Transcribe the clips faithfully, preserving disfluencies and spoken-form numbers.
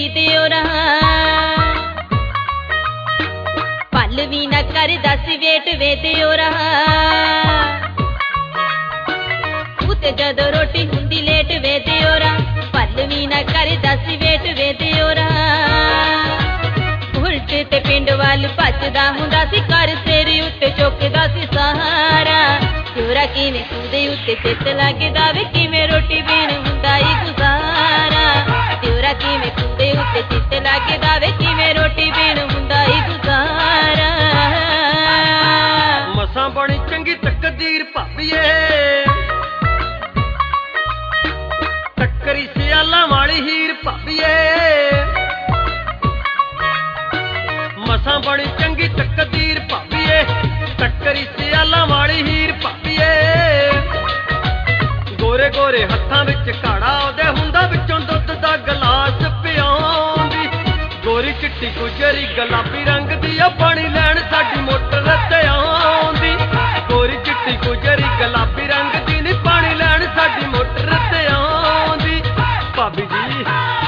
ਨੀ ਦਿਓਰਾ ਪਲ ਵੀ ਨਾ ਕਰਦਾ ਸੀ ਵੇਟ ਵੇ ਦਿਓਰਾ ਉਤੇ ਜਦੋਂ ਰੋਟੀ ਹੁੰਦੀ ਲੇਟ ਵੇ ਦਿਓਰਾ ਪਲ ਵੀ ਨਾ ਕਰਦਾ ਸੀ ਵੇਟ ਵੇ ਦਿਓਰਾ ਉਲਟ ਤੇ ਪਿੰਡ ਵੱਲ ਭੱਜਦਾ ਹੁੰਦਾ ਸੀ ਘਰ ਤੇਰੇ ਉੱਤੇ ਚੁੱਕਦਾ ਸੀ ਸਹਾਰਾ ਦਿਓਰਾ ਕਿਵੇਂ ਕੂਦੇ ਉੱਤੇ ਚਿੱਤ ਲੱਗਦਾ ਵੇ ਕਿਵੇਂ ਰੋਟੀ ਪੀਣ ਹੁੰਦਾ ਈ ਗੁਜ਼ਾਰਾ ਦਿਓਰਾ ਕਿਵੇਂ ਕੂਦੇ ਉੱਤੇ ਚਿੱਤ ਲੱਗਦਾ ਵੇ ਕਿਵੇਂ ਰੋਟੀ ਪੀਣ ਹੁੰਦਾ ਈ ਗੁਜ਼ਾਰਾ ਮਸਾਂ ਬਣੀ ਚੰਗੀ ਤਕਦੀਰ ਭਾਬੀਏ ਟੱਕਰੀ ਸਿਆਲਾਂ ਵਾਲੀ ਹੀਰ ਭਾਬੀਏ ਮਸਾਂ ਬਣੀ ਚੰਗੀ ਤਕਦੀਰ ਭਾਬੀਏ ਟੱਕਰੀ ਸਿਆਲਾਂ ਵਾਲੀ ਹੀਰ ਭਾਬੀਏ ਗੋਰੇ ਗੋਰੇ ਹੱਥਾਂ ਵਿੱਚ ਘਾੜਾ ਉਹਦੇ ਹੁੰਦਾ ਵਿੱਚੋਂ ਦੁੱਧ ਦਾ ਗਲਾਸ ਪਿਆਉਂਦੀ ਗੋਰੀ ਚਿੱਟੀ ਗੁਜਰੀ ਗੁਲਾਬੀ ਰੰਗ ਦੀ ਆ ਪਾਣੀ ਲੈਣ ਸਾਡੀ ਮੋਟਰ ਤੇ ਆਉਂਦੀ ਗੋਰੀ ਚਿੱਟੀ ਗੁਜਰੀ ਗੁਲਾਬੀ ਰੰਗ ਦੀ ਨੀ ਪਾਣੀ ਲੈਣ ਸਾਡੀ ਮੋਟਰ ਤੇ ਆਉਂਦੀ ਭਾਬੀ ਜੀ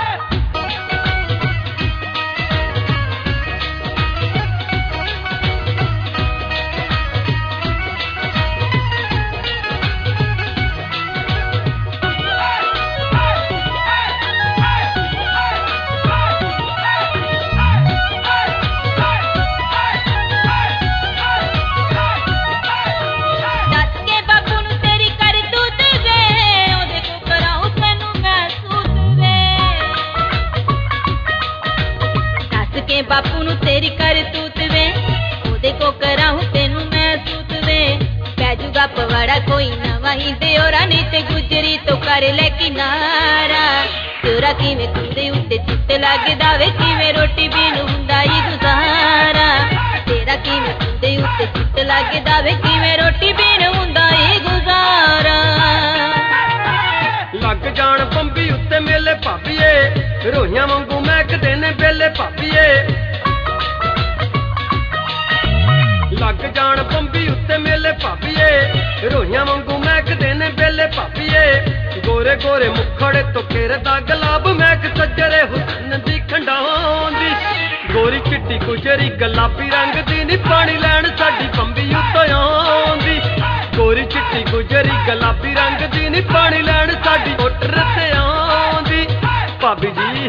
ਬਾਪੂ ਨੂੰ ਤੇਰੀ ਕਰਤੂਤ ਵੇ ਉਹਦੇ ਕੋ ਕਰਾਉ ਤੈਨੂੰ ਮਹਿਸੂਸ ਵੇ ਪੈ ਜੂਗਾ ਪਵਾੜਾ ਕੋਈ ਨਵਾਂ ਹੀ ਦਿਓਰਾ ਨੀ ਤੇ ਗੁਜਰੀ ਤੋਂ ਕਰ ਲੈ ਕਿਨਾਰਾ ਦਿਓਰਾ ਕਿਵੇਂ ਕੂਦੇ ਉੱਤੇ ਚਿੱਤ ਲੱਗਦਾ ਵੇ ਕਿਵੇਂ ਰੋਟੀ ਪੀਣ ਹੁੰਦਾ ਈ ਗੁਜ਼ਾਰਾ ਤੇਰਾ ਕਿਵੇਂ ਕੂਦੇ ਉੱਤੇ ਚਿੱਤ ਲੱਗਦਾ ਵੇ ਕਿਵੇਂ ਰੋਟੀ ਪੀਣ ਹੁੰਦਾ ਈ ਗੁਜ਼ਾਰਾ ਲੱਗ ਜਾਣ ਬੰਬੀ ਉੱਤੇ ਮੇਲੇ ਭਾਬੀਏ ਰੋਹੀਆਂ ਵਾਂਗੂ ਮਹਿਕਦੇ ਨੇ ਬੇਲੇ ਭਾਬੀਏ ਲੱਗ ਜਾਣ ਬੰਬੀ ਉੱਤੇ ਮੇਲੇ ਭਾਬੀਏ ਰੋਹੀਆਂ ਵਾਂਗੂ ਮਹਿਕਦੇ ਨੇ ਬੇਲੇ ਭਾਬੀਏ ਗੋਰੇ ਗੋਰੇ ਮੁਖੜੇ ਤੋਂ ਘੇਰਦਾ ਗੁਲਾਬ ਮਹਿਕ ਸੱਜਰੇ ਹੁਸਨ ਦੀ ਖੰਡਾਉਂਦੀ ਗੋਰੀ ਚਿੱਟੀ ਗੁਜਰੀ ਗੁਲਾਬੀ ਰੰਗ ਦੀ ਨੀ ਪਾਣੀ ਲੈਣ ਸਾਡੀ ਬੰਬੀ ਉੱਤੋਂ ਆਉਂਦੀ ਗੋਰੀ ਚਿੱਟੀ ਗੁਜਰੀ ਗੁਲਾਬੀ ਰੰਗ ਦੀ ਨੀ ਪਾਣੀ ਲੈਣ ਸਾਡੀ ਮੋਟਰ ਤੇ ਆਉਂਦੀ ਭਾਬੀ ਜੀ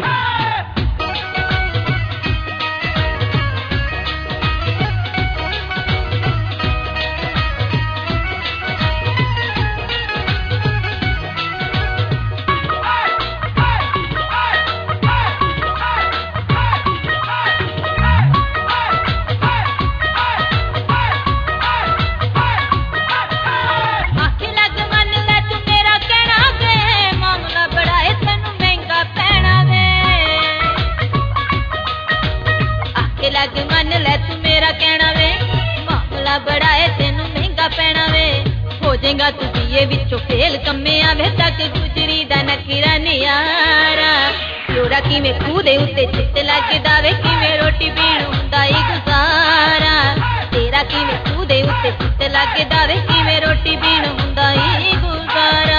ਲੱਗ ਮੰਨ ਲੈ ਤੂੰ ਮੇਰਾ ਕਹਿਣਾ ਵੇ ਮਾਮਲਾ ਬੜਾ ਏ ਤੈਨੂੰ ਮਹਿੰਗਾ ਪੈਣਾ ਵੇ ਹੋ ਜਾਏਗਾ ਤੂੰ ਬੀਏ ਵਿੱਚੋਂ ਫੇਲ ਕੰਮਿਆ ਵੇ ਤੱਕ ਗੁਜਰੀ ਦਾ ਨਖਰਾ ਨਿਆਰਾ ਦਿਓਰਾ ਕਿਵੇਂ ਕੂਦੇ ਉੱਤੇ ਚਿੱਤ ਲੱਗਦਾ ਵੇ ਕਿਵੇਂ ਰੋਟੀ ਪੀਣ ਹੁੰਦਾ ਈ ਗੁਜ਼ਾਰਾ ਤੇਰਾ ਕਿਵੇਂ ਕੂਦੇ ਉੱਤੇ ਚਿੱਤ ਲੱਗਦਾ ਵੇ ਕਿਵੇਂ ਰੋਟੀ ਪੀਣ ਹੁੰਦਾ ਈ ਗੁਜ਼ਾਰਾ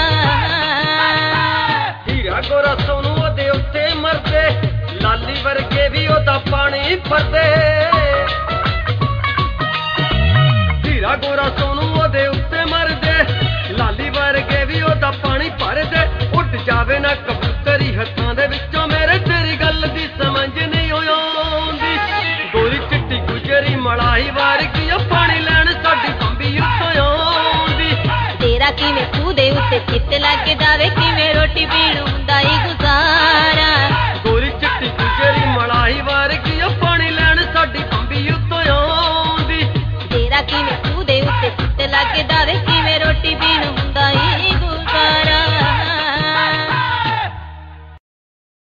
ਹੀਰਾ ਗੋਰਾ ਸੋਨੂੰ ਉਹਦੇ ਉੱਤੇ ਮਰਦੇ ਲਾਲੀ ਵਰਗੇ ਵੀ ਉਹਦਾ ਪਾਣੀ ਭਰਦੇ ਹੀਰਾ ਗੋਰਾ ਸੋਨੂੰ ਉਹਦੇ ਉੱਤੇ ਮਰਦੇ ਲਾਲੀ ਵਰਗੇ ਵੀ ਉਹਦਾ ਪਾਣੀ ਭਰਦੇ ਉੱਡ ਜਾਵੇ ਨਾ ਕਬੂਤਰੀ ਹੱਥਾਂ ਦੇ ਵਿੱਚੋਂ ਮੇਰੇ ਤੇਰੀ ਗੱਲ ਦੀ ਸਮਝ ਨਹੀਂ ਆਉਂਦੀ ਗੋਰੀ ਚਿੱਟੀ ਗੁਜਰੀ ਮਲਾਈ ਵਰਗੀ ਉਹ ਪਾਣੀ ਲੈਣ ਸਾਡੀ ਬੰਬੀ ਉੱਤੋਂ ਆਉਂਦੀ ਤੇਰਾ ਕਿਵੇਂ ਕੂਦੇ ਉੱਤੇ ਚਿੱਤ ਲੱਗਦਾ ਵੇ ਕਿਵੇਂ ਰੋਟੀ ਪੀਣ ਹੁੰਦਾ ਈ ਗੁਜ਼ਾਰਾ